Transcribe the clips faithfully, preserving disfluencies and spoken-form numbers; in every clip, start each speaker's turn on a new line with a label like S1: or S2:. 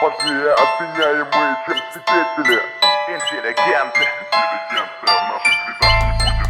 S1: важнее обвиняемые, чем свидетели.
S2: Интеллигенты.
S1: Интеллигенция в наших рядах не будет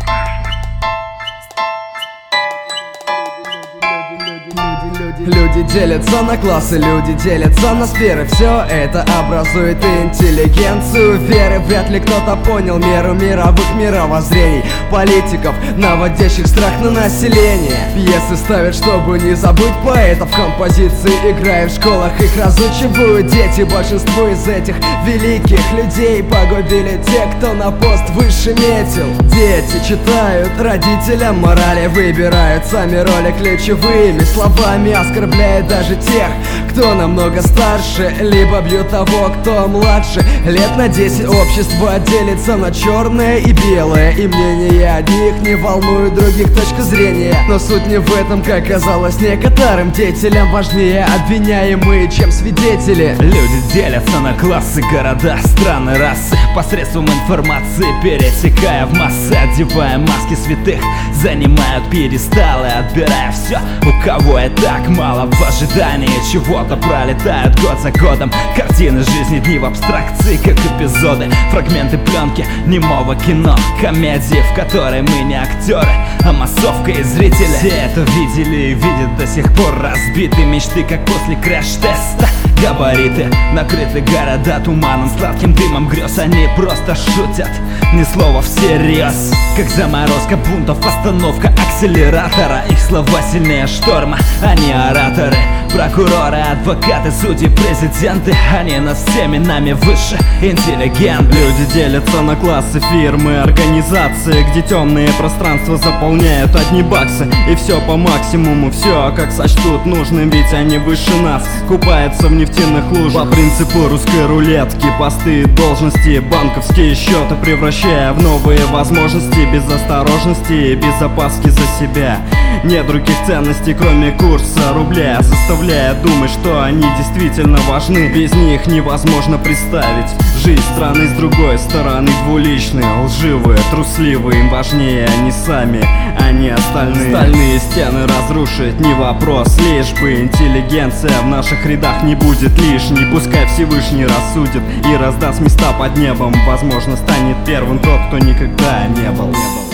S1: лишней.
S3: Люди делятся на классы, люди делятся на сферы. Все это образует интеллигенцию веры. Вряд ли кто-то понял меру мировых мировоззрений политиков, наводящих страх на население. Пьесы ставят, чтобы не забыть поэтов. Композиции играют в школах, их разучивают дети. Большинство из этих великих людей погубили те, кто на пост выше метил. Дети читают родителям морали, выбирают сами роли ключевыми словами, оскорбляют даже тех, кто намного старше, либо бьют того, кто младше. Лет на десять общество делится на черное и белое, и мнение одних не волнует других точка зрения. Но суть не в этом, как казалось некоторым деятелям. Важнее обвиняемые, чем свидетели.
S4: Люди делятся на классы, города, страны, расы, посредством информации пересекая в массы, одевая маски святых, занимают пьедесталы, отбирая все, у кого и так мало. В ожидании чего-то пролетают год за годом картины жизни, дни в абстракции, как эпизоды, фрагменты пленки немого кино, комедии, в которой мы не актеры, а массовка и зрители. Все это видели и видят до сих пор. Разбиты мечты, как после крэш-теста. Габариты, накрыты города туманом, сладким дымом грез. Они просто шутят, ни слова всерьез. Как заморозка бунтов, остановка акселератора. Их слова сильнее шторма, они ораторы, прокуроры, адвокаты, судьи, президенты. Они над всеми нами выше, интеллигент.
S5: Люди делятся на классы, фирмы, организации, где темные пространства заполняют одни баксы. И все по максимуму, все как сочтут нужным, ведь они выше нас. Купаются в нефтяных лужах по принципу русской рулетки. Посты, должности, банковские счеты, превращая в новые возможности. Без осторожности и без опаски за себя. Нет других ценностей, кроме курса рубля, заставляя думать, что они действительно важны. Без них невозможно представить жизнь страны с другой стороны. Двуличные, лживые, трусливые, им важнее они сами, а не остальные. Стальные стены разрушить не вопрос, лишь бы интеллигенция в наших рядах не будет лишней. Пускай Всевышний рассудит и раздаст места под небом. Возможно, станет первым тот, кто никогда не был.